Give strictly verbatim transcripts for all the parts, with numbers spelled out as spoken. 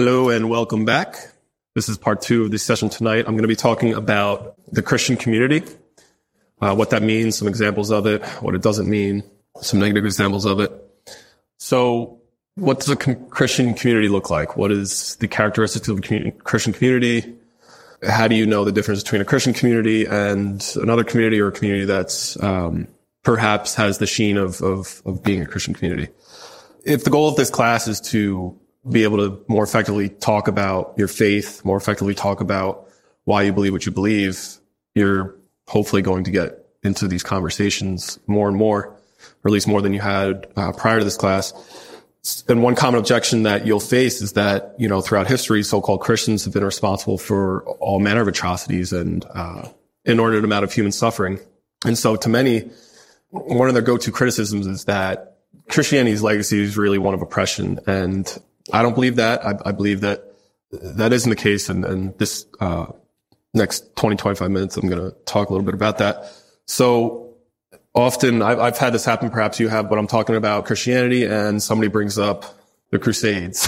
Hello and welcome back. This is part two of this session tonight. I'm going to be talking about the Christian community, uh, what that means, some examples of it, what it doesn't mean, some negative examples of it. So what does a com- Christian community look like? What is the characteristics of a community, Christian community? How do you know the difference between a Christian community and another community, or a community that's um, perhaps has the sheen of, of, of being a Christian community? If the goal of this class is to be able to more effectively talk about your faith, more effectively talk about why you believe what you believe, you're hopefully going to get into these conversations more and more, or at least more than you had uh, prior to this class. And one common objection that you'll face is that, you know, throughout history, so-called Christians have been responsible for all manner of atrocities and uh inordinate amount of human suffering. And so to many, one of their go-to criticisms is that Christianity's legacy is really one of oppression. And I don't believe that. I, I believe that that isn't the case. And, and this uh next twenty, twenty-five minutes, I'm going to talk a little bit about that. So often I've, I've had this happen, perhaps you have, but I'm talking about Christianity and somebody brings up the Crusades.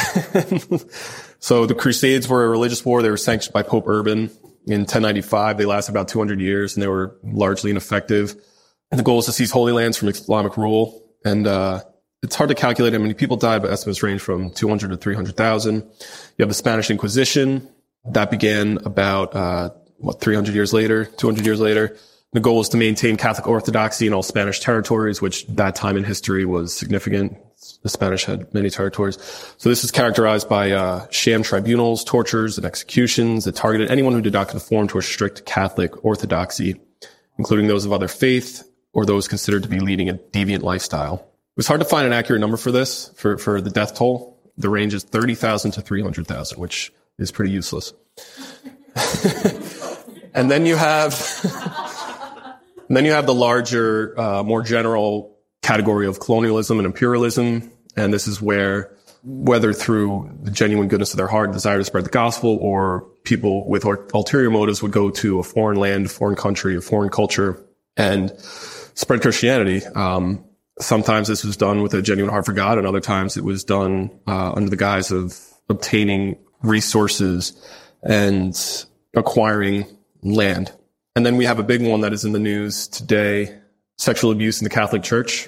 So the Crusades were a religious war. They were sanctioned by Pope Urban in ten ninety-five. They lasted about two hundred years and they were largely ineffective. And the goal is to seize holy lands from Islamic rule. And, uh, it's hard to calculate how many people died, but estimates range from two hundred to three hundred thousand. You have the Spanish Inquisition. That began about, uh, what, three hundred years later, two hundred years later. The goal is to maintain Catholic orthodoxy in all Spanish territories, which that time in history was significant. The Spanish had many territories. So this is characterized by, uh, sham tribunals, tortures, and executions that targeted anyone who did not conform to a strict Catholic orthodoxy, including those of other faith or those considered to be leading a deviant lifestyle. It was hard to find an accurate number for this, for, for the death toll. The range is thirty thousand to three hundred thousand, which is pretty useless. And then you have, and then you have the larger, uh, more general category of colonialism and imperialism. And this is where, whether through the genuine goodness of their heart and desire to spread the gospel, or people with ulterior motives would go to a foreign land, foreign country, a foreign culture and spread Christianity. Um, Sometimes this was done with a genuine heart for God, and other times it was done uh, under the guise of obtaining resources and acquiring land. And then we have a big one that is in the news today, sexual abuse in the Catholic Church.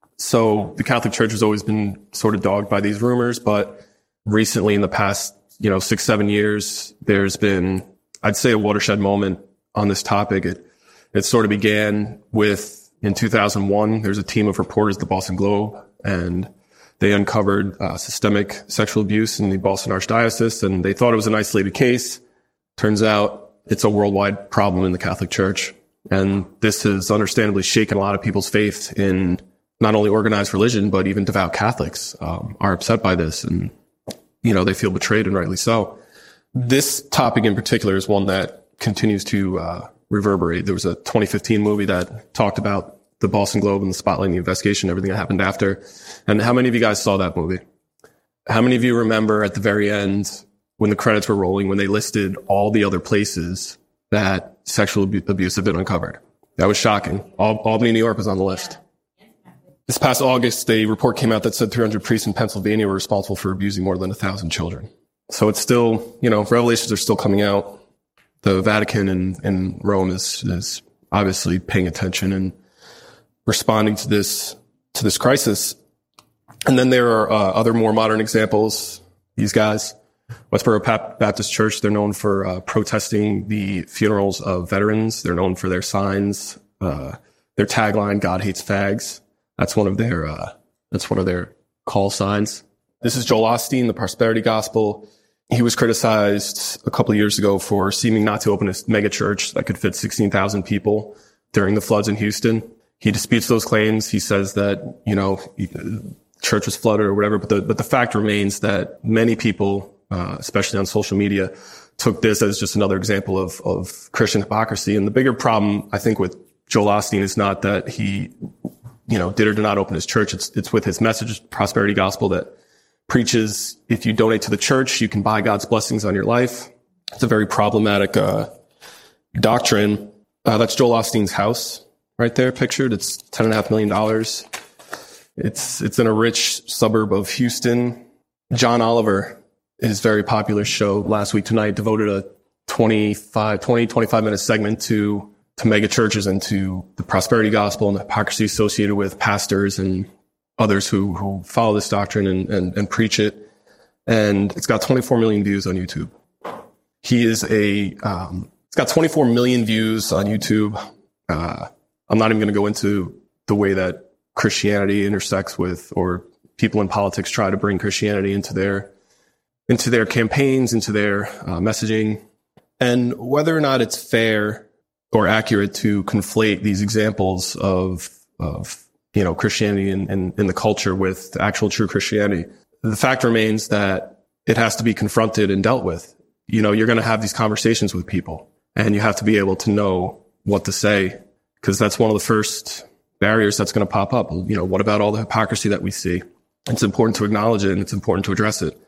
So the Catholic Church has always been sort of dogged by these rumors, but recently in the past, you know, six, seven years, there's been, I'd say, a watershed moment on this topic. It, it sort of began with, in two thousand one, there's a team of reporters at the Boston Globe, and they uncovered uh, systemic sexual abuse in the Boston Archdiocese, and they thought it was an isolated case. Turns out it's a worldwide problem in the Catholic Church. And this has understandably shaken a lot of people's faith in not only organized religion, but even devout Catholics um, are upset by this, and, you know, they feel betrayed, and rightly so. This topic in particular is one that continues to uh reverberate. There was a twenty fifteen movie that talked about the Boston Globe and the spotlight and the investigation, everything that happened after. And how many of you guys saw that movie? How many of you remember at the very end, when the credits were rolling, when they listed all the other places that sexual abuse had been uncovered? That was shocking. Al- Albany, New York was on the list. This past August, a report came out that said three hundred priests in Pennsylvania were responsible for abusing more than one thousand children. So it's still, you know, revelations are still coming out. The Vatican and, and Rome is, is obviously paying attention and responding to this, to this crisis. And then there are uh, other more modern examples. These guys, Westboro Baptist Church, they're known for uh, protesting the funerals of veterans. They're known for their signs, uh, their tagline, God hates fags. That's one of their, uh, that's one of their call signs. This is Joel Osteen, the Prosperity Gospel. He was criticized a couple of years ago for seeming not to open a mega church that could fit sixteen thousand people during the floods in Houston. He disputes those claims. He says that, you know, church was flooded or whatever, but the, but the fact remains that many people, uh, especially on social media, took this as just another example of, of Christian hypocrisy. And the bigger problem, I think, with Joel Osteen is not that he, you know, did or did not open his church. It's, it's with his message, Prosperity Gospel, that preaches if you donate to the church, you can buy God's blessings on your life. It's a very problematic uh doctrine. Uh, that's Joel Osteen's house right there pictured. It's ten and a half million dollars. It's it's in a rich suburb of Houston. John Oliver, his very popular show Last Week Tonight devoted a twenty-five, twenty, twenty-five minute segment to, to mega churches and to the prosperity gospel and the hypocrisy associated with pastors and others who, who follow this doctrine and, and, and preach it. And it's got twenty-four million views on YouTube. He is a, um, it's got twenty-four million views on YouTube. Uh, I'm not even going to go into the way that Christianity intersects with, or people in politics try to bring Christianity into their, into their campaigns, into their uh, messaging, and whether or not it's fair or accurate to conflate these examples of, of, you know, Christianity in, in, in the culture with actual true Christianity. The fact remains that it has to be confronted and dealt with. You know, you're going to have these conversations with people, and you have to be able to know what to say, because that's one of the first barriers that's going to pop up. You know, what about all the hypocrisy that we see? It's important to acknowledge it, and it's important to address it.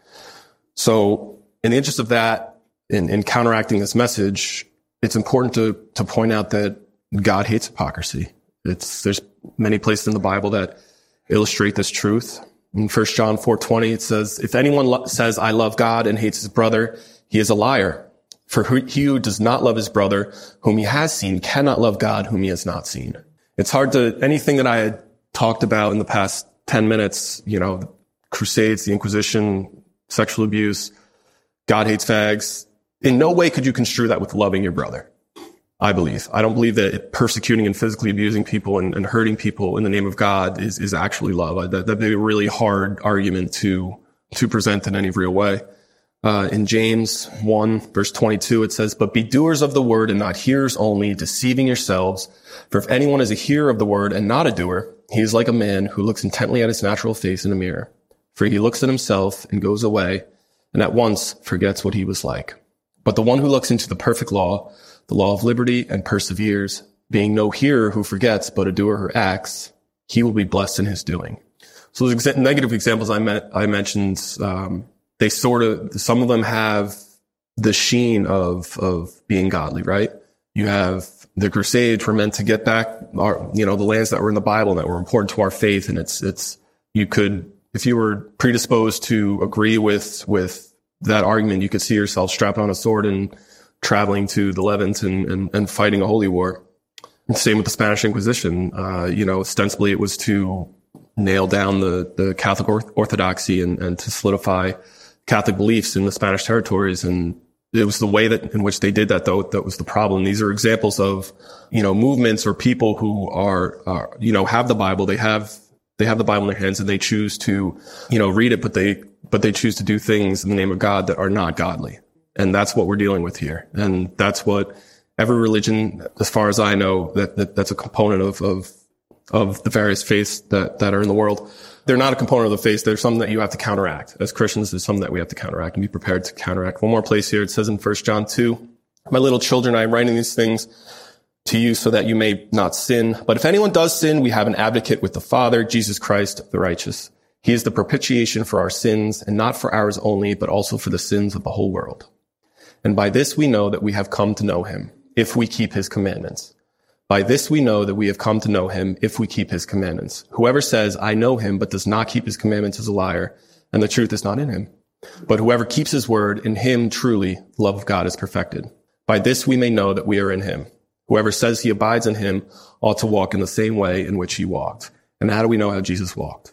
So in the interest of that, in, in counteracting this message, it's important to, to point out that God hates hypocrisy. It's, there's many places in the Bible that illustrate this truth. In First John four twenty, it says, if anyone lo- says, I love God and hates his brother, he is a liar. For who, he who does not love his brother, whom he has seen, cannot love God, whom he has not seen. It's hard to, anything that I had talked about in the past ten minutes, you know, the Crusades, the Inquisition, sexual abuse, God hates fags. In no way could you construe that with loving your brother, I believe. I don't believe that persecuting and physically abusing people and, and hurting people in the name of God is, is actually love. That, that'd be a really hard argument to, to present in any real way. Uh, in James one, verse twenty-two, it says, but be doers of the word and not hearers only, deceiving yourselves. For if anyone is a hearer of the word and not a doer, he is like a man who looks intently at his natural face in a mirror. For he looks at himself and goes away and at once forgets what he was like. But the one who looks into the perfect law, the law of liberty, and perseveres, being no hearer who forgets, but a doer who acts, he will be blessed in his doing. So those exa- negative examples I, met, I mentioned, um, they sort of, some of them have the sheen of, of being godly, right? You have the Crusades were meant to get back our, you know, the lands that were in the Bible and that were important to our faith. And it's, it's, you could, if you were predisposed to agree with, with that argument, you could see yourself strapping on a sword and traveling to the Levant and, and, and fighting a holy war. And same with the Spanish Inquisition. Uh, you know, ostensibly it was to nail down the, the Catholic orthodoxy and, and to solidify Catholic beliefs in the Spanish territories. And it was the way that in which they did that, though, that was the problem. These are examples of, you know, movements or people who are, are, you know, have the Bible. They have, they have the Bible in their hands and they choose to, you know, read it, but they, but they choose to do things in the name of God that are not godly. And that's what we're dealing with here. And that's what every religion, as far as I know, that, that that's a component of, of, of the various faiths that, that are in the world. They're not a component of the faith. They're something that you have to counteract. As Christians, there's something that we have to counteract and be prepared to counteract. One more place here. It says in First John two, my little children, I am writing these things to you so that you may not sin. But if anyone does sin, we have an advocate with the Father, Jesus Christ, the righteous. He is the propitiation for our sins, and not for ours only, but also for the sins of the whole world. And by this we know that we have come to know him, if we keep his commandments. By this we know that we have come to know him, if we keep his commandments. Whoever says, I know him, but does not keep his commandments is a liar, and the truth is not in him. But whoever keeps his word, in him truly the love of God is perfected. By this we may know that we are in him. Whoever says he abides in him ought to walk in the same way in which he walked. And how do we know how Jesus walked?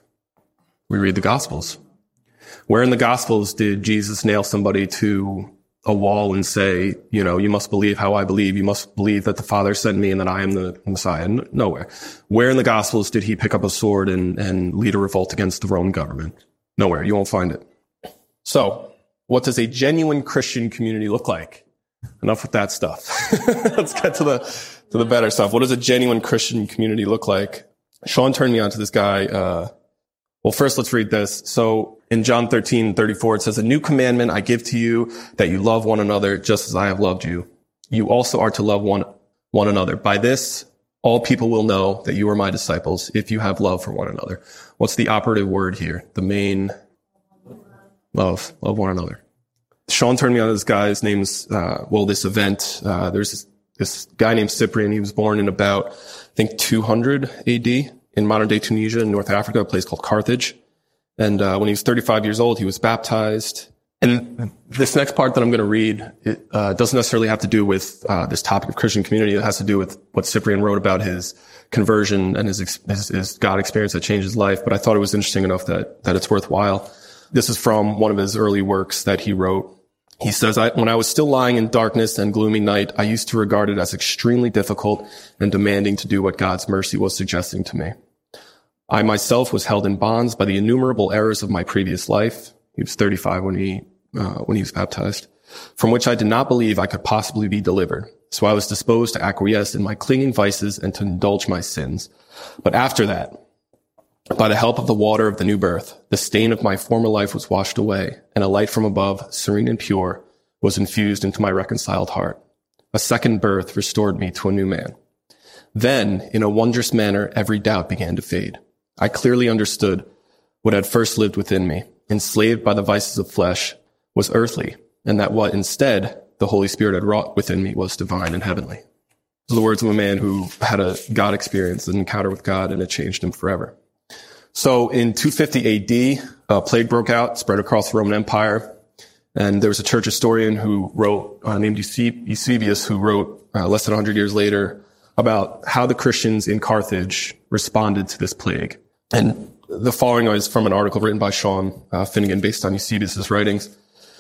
We read the Gospels. Where in the Gospels did Jesus nail somebody to a wall and say, you know, you must believe how I believe. You must believe that the Father sent me and that I am the Messiah? Nowhere. Where in the Gospels did he pick up a sword and, and lead a revolt against the Roman government? Nowhere. You won't find it. So, what does a genuine Christian community look like? Enough with that stuff. Let's get to the to the better stuff. What does a genuine Christian community look like? Sean turned me on to this guy. Uh, well, first let's read this. So in John thirteen thirty-four, it says, a new commandment I give to you, that you love one another just as I have loved you. You also are to love one one another. By this, all people will know that you are my disciples, if you have love for one another. What's the operative word here? The main love, love one another. Sean turned me on to this guy. His name's, uh, well, this event, uh, there's this, this guy named Cyprian. He was born in about, I think, two hundred A D in modern day Tunisia in North Africa, a place called Carthage. And, uh, when he was thirty-five years old, he was baptized. And this next part that I'm going to read, it uh, doesn't necessarily have to do with uh, this topic of Christian community. It has to do with what Cyprian wrote about his conversion and his, his, his God experience that changed his life. But I thought it was interesting enough that, that it's worthwhile. This is from one of his early works that he wrote. He says, I, when I was still lying in darkness and gloomy night, I used to regard it as extremely difficult and demanding to do what God's mercy was suggesting to me. I myself was held in bonds by the innumerable errors of my previous life. He was thirty-five when he, uh, when he was baptized, from which I did not believe I could possibly be delivered. So I was disposed to acquiesce in my clinging vices and to indulge my sins. But after that, by the help of the water of the new birth, the stain of my former life was washed away, and a light from above, serene and pure, was infused into my reconciled heart. A second birth restored me to a new man. Then, in a wondrous manner, every doubt began to fade. I clearly understood what had first lived within me, enslaved by the vices of flesh, was earthly, and that what instead the Holy Spirit had wrought within me was divine and heavenly. Those are the words of a man who had a God experience, an encounter with God, and it changed him forever. So in two fifty A D, a plague broke out, spread across the Roman Empire, and there was a church historian who wrote, uh, named Eusebius, who wrote uh, less than one hundred years later about how the Christians in Carthage responded to this plague. And the following is from an article written by Sean uh, Finnegan based on Eusebius' writings.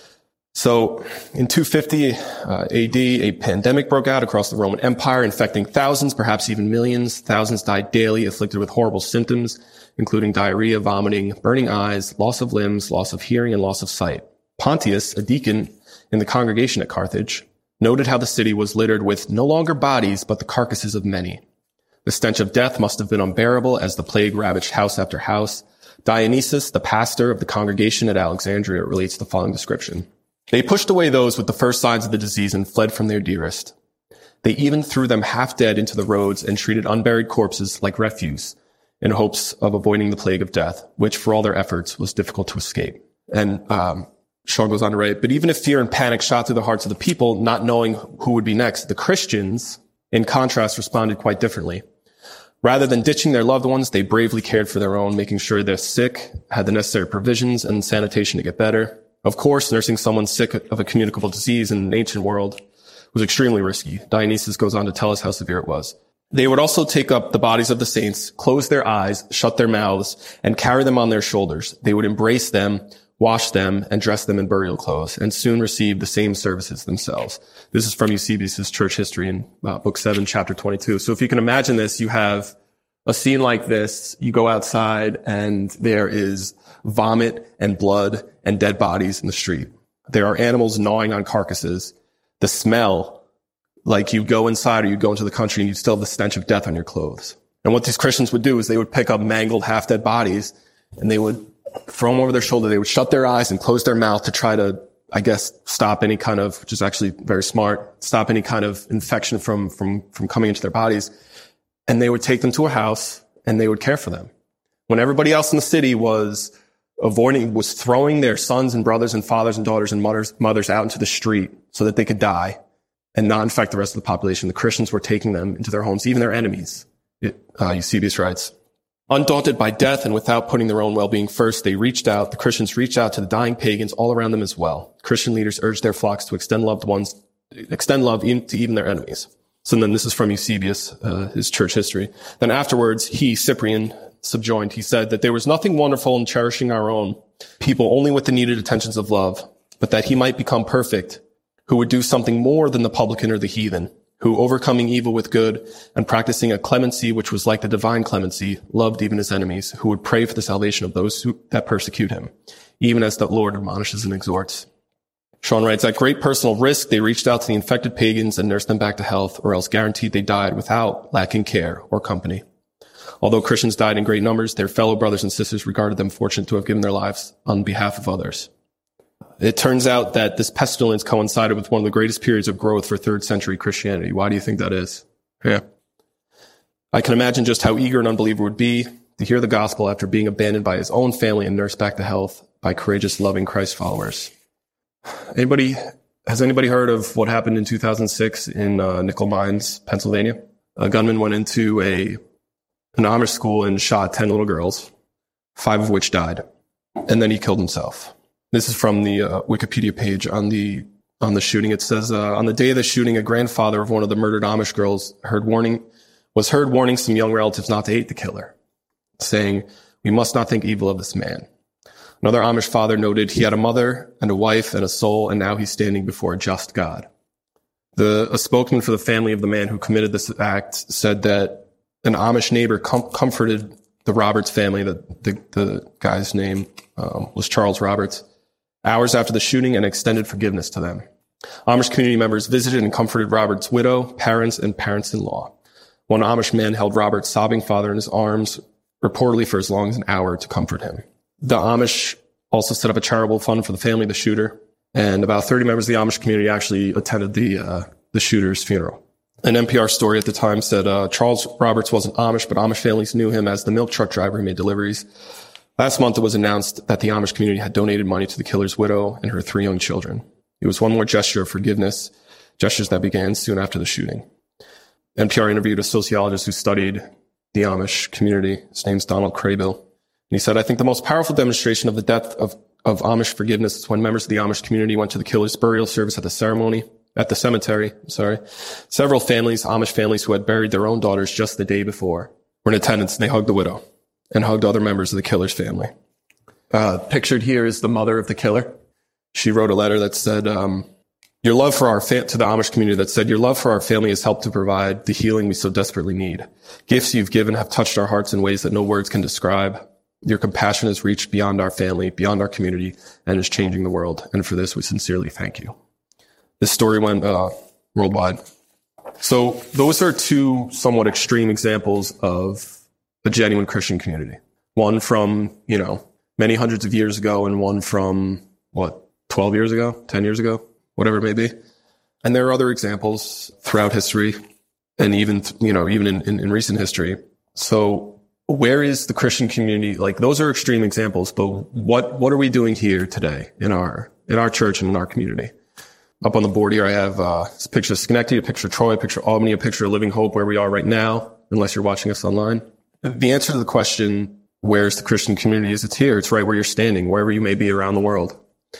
So in two fifty uh, A D, a pandemic broke out across the Roman Empire, infecting thousands, perhaps even millions. Thousands died daily, afflicted with horrible symptoms, including diarrhea, vomiting, burning eyes, loss of limbs, loss of hearing, and loss of sight. Pontius, a deacon in the congregation at Carthage, noted how the city was littered with no longer bodies, but the carcasses of many. The stench of death must have been unbearable as the plague ravaged house after house. Dionysius, the pastor of the congregation at Alexandria, relates the following description. They pushed away those with the first signs of the disease and fled from their dearest. They even threw them half dead into the roads and treated unburied corpses like refuse in hopes of avoiding the plague of death, which for all their efforts was difficult to escape. And um, Sean goes on to write, but even if fear and panic shot through the hearts of the people, not knowing who would be next, the Christians, in contrast, responded quite differently. Rather than ditching their loved ones, they bravely cared for their own, making sure their sick had the necessary provisions and sanitation to get better. Of course, nursing someone sick of a communicable disease in an ancient world was extremely risky. Dionysius goes on to tell us how severe it was. They would also take up the bodies of the saints, close their eyes, shut their mouths, and carry them on their shoulders. They would embrace them, wash them, and dress them in burial clothes, and soon receive the same services themselves. This is from Eusebius' Church History in uh, Book seven, Chapter twenty-two. So if you can imagine this, you have a scene like this. You go outside, and there is vomit and blood and dead bodies in the street. There are animals gnawing on carcasses. The smell, like you go inside or you go into the country and you still have the stench of death on your clothes. And what these Christians would do is they would pick up mangled, half-dead bodies, and they would throw them over their shoulder. They would shut their eyes and close their mouth to try to, I guess, stop any kind of, which is actually very smart, stop any kind of infection from, from, from coming into their bodies. And they would take them to a house and they would care for them. When everybody else in the city was avoiding, was throwing their sons and brothers and fathers and daughters and mothers, mothers out into the street so that they could die and not infect the rest of the population, the Christians were taking them into their homes, even their enemies. It, uh, Eusebius writes, undaunted by death and without putting their own well-being first, they reached out, the Christians reached out to the dying pagans all around them as well. Christian leaders urged their flocks to extend loved ones, extend love to even their enemies. So then this is from Eusebius, uh, his church history. Then afterwards, he, Cyprian, subjoined, he said that there was nothing wonderful in cherishing our own people only with the needed attentions of love, but that he might become perfect, who would do something more than the publican or the heathen, who, overcoming evil with good and practicing a clemency which was like the divine clemency, loved even his enemies, who would pray for the salvation of those who, that persecute him, even as the Lord admonishes and exhorts. Sean writes, at great personal risk, they reached out to the infected pagans and nursed them back to health, or else guaranteed they died without lacking care or company. Although Christians died in great numbers, their fellow brothers and sisters regarded them fortunate to have given their lives on behalf of others. It turns out that this pestilence coincided with one of the greatest periods of growth for third century Christianity. Why do you think that is? Yeah. I can imagine just how eager an unbeliever would be to hear the gospel after being abandoned by his own family and nursed back to health by courageous, loving Christ followers. Anybody, has anybody heard of what happened in two thousand six in uh, Nickel Mines, Pennsylvania? A gunman went into a an Amish school and shot ten little girls, five of which died. And then he killed himself. This is from the uh, Wikipedia page on the on the shooting. It says, uh, on the day of the shooting, a grandfather of one of the murdered Amish girls heard warning was heard warning some young relatives not to hate the killer, saying, "We must not think evil of this man." Another Amish father noted he had a mother and a wife and a soul, and now he's standing before a just God. The a spokesman for the family of the man who committed this act said that an Amish neighbor com- comforted the Roberts family. That the, the guy's name um, was Charles Roberts, hours after the shooting, and extended forgiveness to them. Amish community members visited and comforted Roberts' widow, parents, and parents-in-law. One Amish man held Roberts' sobbing father in his arms, reportedly for as long as an hour, to comfort him. The Amish also set up a charitable fund for the family of the shooter, and about thirty members of the Amish community actually attended the uh, the shooter's funeral. An N P R story at the time said, uh, Charles Roberts wasn't Amish, but Amish families knew him as the milk truck driver who made deliveries. Last month, it was announced that the Amish community had donated money to the killer's widow and her three young children. It was one more gesture of forgiveness, gestures that began soon after the shooting. N P R interviewed a sociologist who studied the Amish community. His name's Donald Craybill. And he said, "I think the most powerful demonstration of the depth of, of Amish forgiveness is when members of the Amish community went to the killer's burial service at the ceremony, at the cemetery, sorry. Several families, Amish families who had buried their own daughters just the day before, were in attendance, and they hugged the widow and hugged other members of the killer's family." Uh, pictured here is the mother of the killer. She wrote a letter that said, um, your love for our fa- to the Amish community that said, "Your love for our family has helped to provide the healing we so desperately need. Gifts you've given have touched our hearts in ways that no words can describe. Your compassion has reached beyond our family, beyond our community, and is changing the world. And for this, we sincerely thank you." This story went uh, worldwide. So those are two somewhat extreme examples of a genuine Christian community. One from, you know, many hundreds of years ago, and one from, what, twelve years ago, ten years ago, whatever it may be. And there are other examples throughout history, and even, you know, even in, in, in recent history. So where is the Christian community? Like, those are extreme examples, but what, what are we doing here today in our, in our church and in our community? Up on the board here, I have uh, a picture of Schenectady, a picture of Troy, a picture of Albany, a picture of Living Hope, where we are right now, unless you're watching us online. The answer to the question, where's the Christian community, is it's here. It's right where you're standing, wherever you may be around the world.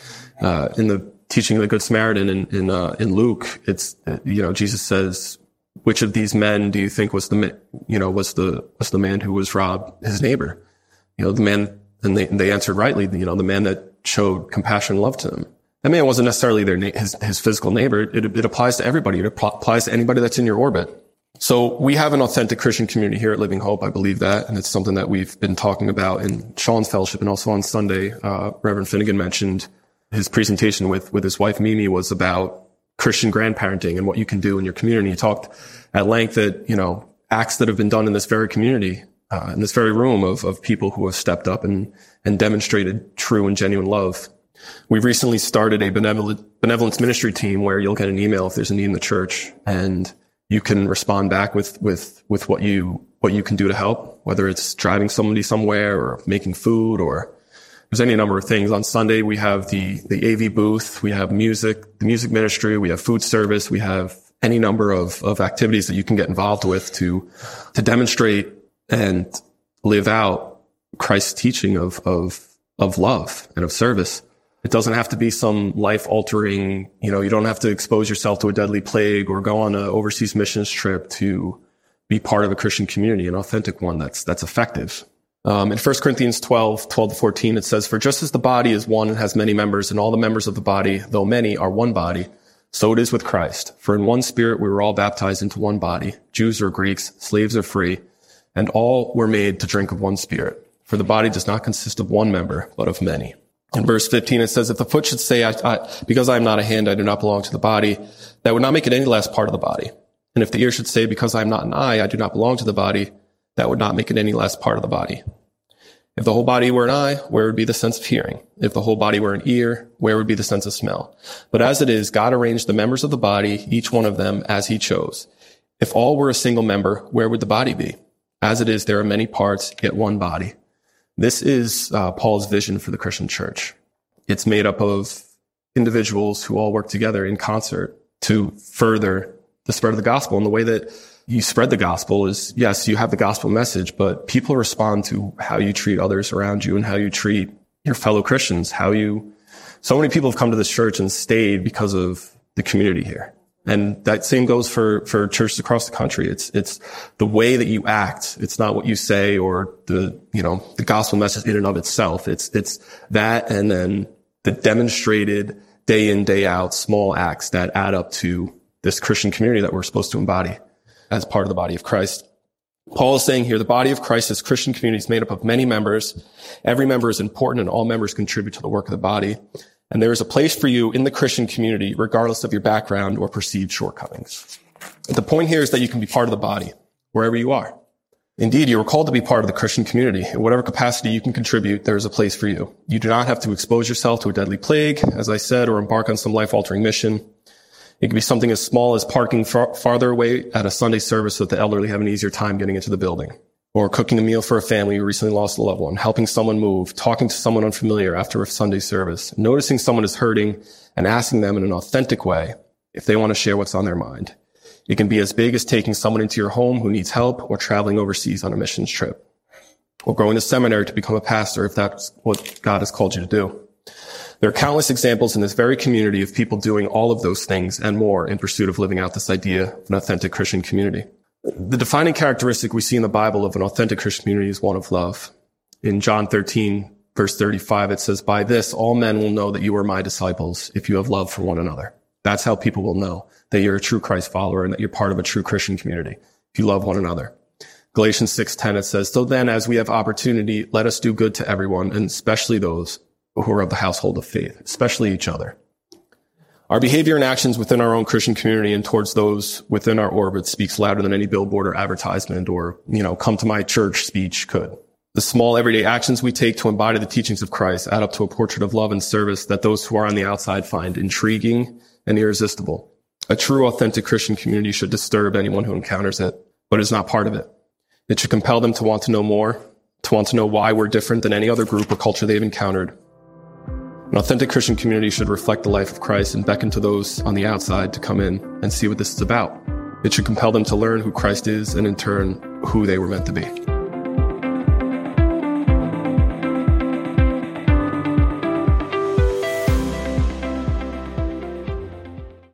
Uh, in the teaching of the Good Samaritan in, in, uh, in Luke, it's, you know, Jesus says, "Which of these men do you think was the, you know, was the, was the man who was robbed his neighbor?" You know, the man, and they, and they answered rightly, you know, the man that showed compassion and love to them. That man wasn't necessarily their, his, his physical neighbor. It, it applies to everybody. It applies to anybody that's in your orbit. So we have an authentic Christian community here at Living Hope. I believe that. And it's something that we've been talking about in Sean's fellowship, and also on Sunday. Uh, Reverend Finnegan mentioned his presentation with, with his wife, Mimi, was about Christian grandparenting and what you can do in your community. He talked at length at, you know, acts that have been done in this very community, uh, in this very room of, of people who have stepped up and, and demonstrated true and genuine love. We've recently started a benevolent, benevolence ministry team where you'll get an email if there's a need in the church, and you can respond back with, with, with what you, what you can do to help, whether it's driving somebody somewhere or making food, or there's any number of things. On Sunday, we have the, the A V booth, we have music, the music ministry, we have food service, we have any number of, of activities that you can get involved with to, to demonstrate and live out Christ's teaching of, of, of love and of service. It doesn't have to be some life-altering, you know, you don't have to expose yourself to a deadly plague or go on an overseas missions trip to be part of a Christian community, an authentic one that's that's effective. Um, in First Corinthians twelve, twelve to fourteen, it says, "For just as the body is one and has many members, and all the members of the body, though many, are one body, so it is with Christ. For in one Spirit we were all baptized into one body, Jews or Greeks, slaves or free, and all were made to drink of one Spirit. For the body does not consist of one member, but of many." In verse fifteen, it says, "If the foot should say, I, I, because I am not a hand, I do not belong to the body, that would not make it any less part of the body. And if the ear should say, because I am not an eye, I do not belong to the body, that would not make it any less part of the body. If the whole body were an eye, where would be the sense of hearing? If the whole body were an ear, where would be the sense of smell? But as it is, God arranged the members of the body, each one of them, as he chose. If all were a single member, where would the body be? As it is, there are many parts, yet one body." This is uh, Paul's vision for the Christian church. It's made up of individuals who all work together in concert to further the spread of the gospel. And the way that you spread the gospel is, yes, you have the gospel message, but people respond to how you treat others around you and how you treat your fellow Christians, how you So many people have come to this church and stayed because of the community here. And that same goes for, for churches across the country. It's, it's the way that you act. It's not what you say or the, you know, the gospel message in and of itself. It's, it's that and then the demonstrated day in, day out small acts that add up to this Christian community that we're supposed to embody as part of the body of Christ. Paul is saying here, the body of Christ is Christian community is made up of many members. Every member is important and all members contribute to the work of the body. And there is a place for you in the Christian community, regardless of your background or perceived shortcomings. The point here is that you can be part of the body, wherever you are. Indeed, you are called to be part of the Christian community. In whatever capacity you can contribute, there is a place for you. You do not have to expose yourself to a deadly plague, as I said, or embark on some life-altering mission. It can be something as small as parking far, farther away at a Sunday service so that the elderly have an easier time getting into the building, or cooking a meal for a family who recently lost a loved one, helping someone move, talking to someone unfamiliar after a Sunday service, noticing someone is hurting and asking them in an authentic way if they want to share what's on their mind. It can be as big as taking someone into your home who needs help or traveling overseas on a missions trip, or going to seminary to become a pastor if that's what God has called you to do. There are countless examples in this very community of people doing all of those things and more in pursuit of living out this idea of an authentic Christian community. The defining characteristic we see in the Bible of an authentic Christian community is one of love. In John thirteen, verse thirty-five, it says, "By this, all men will know that you are my disciples if you have love for one another." That's how people will know that you're a true Christ follower and that you're part of a true Christian community, if you love one another. Galatians six ten, it says, "So then, as we have opportunity, let us do good to everyone, and especially those who are of the household of faith," especially each other. Our behavior and actions within our own Christian community and towards those within our orbit speaks louder than any billboard or advertisement or, you know, come to my church speech could. The small everyday actions we take to embody the teachings of Christ add up to a portrait of love and service that those who are on the outside find intriguing and irresistible. A true, authentic Christian community should disturb anyone who encounters it, but is not part of it. It should compel them to want to know more, to want to know why we're different than any other group or culture they've encountered. An authentic Christian community should reflect the life of Christ and beckon to those on the outside to come in and see what this is about. It should compel them to learn who Christ is and in turn, who they were meant to be.